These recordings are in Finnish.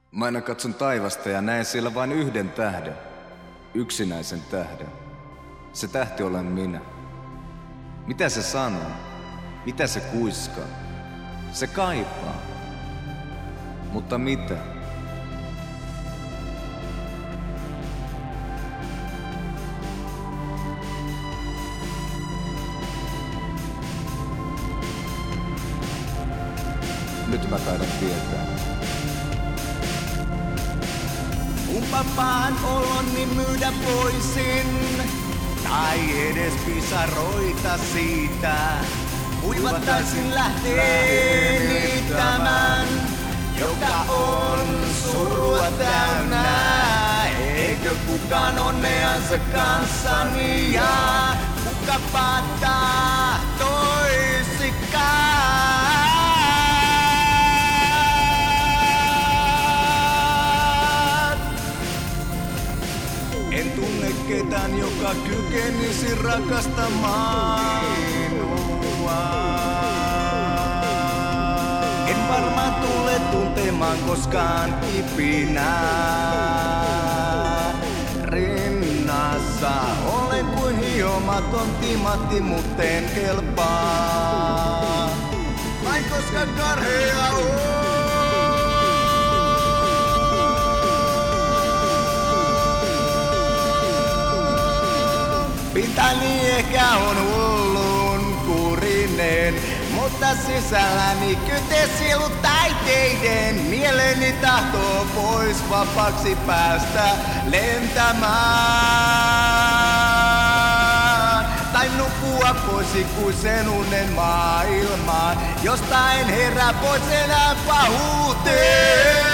Mä aina katson taivasta ja näen siellä vain yhden tähden. Yksinäisen tähden. Se tähti olen minä. Mitä se sanoo? Mitä se kuiskaa? Se kaipaa. Mutta mitä? Nyt mä taidan tietää. Kumpa pahan oloni myydä voisin, tai edes pisaroita siitä. Uivattaisin lähteeni tämän, joka on surua täynnä. Eikö kukaan onneansa kanssani ja kukapa tahtoisikaan. En tunne ketään, joka kykenisi rakastamaan minua. En varmaan tule tuntemaan koskaan kipinää rinnassa. Olen kuin hiomaton timatti, mut en kelpaa. Vain koska karhea on. Pintani ehkä on hullun kurinen, mutta sisälläni kytee sielu taiteiden. Mieleni tahtoo pois vapaaksi päästä lentämään. Tai nukkua pois ikuisen unen maailmaan, josta en herää pois enää pahuuteen.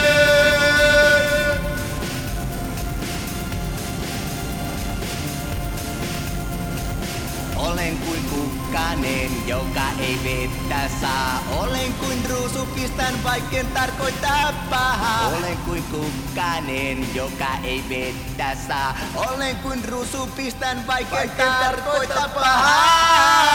Olen kuin kukkanen, joka ei vettä saa. Olen kuin ruusu, pistän vaikken tarkoittaa pahaa. Olen kuin kukkanen, joka ei vettä saa. Olen kuin ruusu, pistän vaikken tarkoittaa pahaa.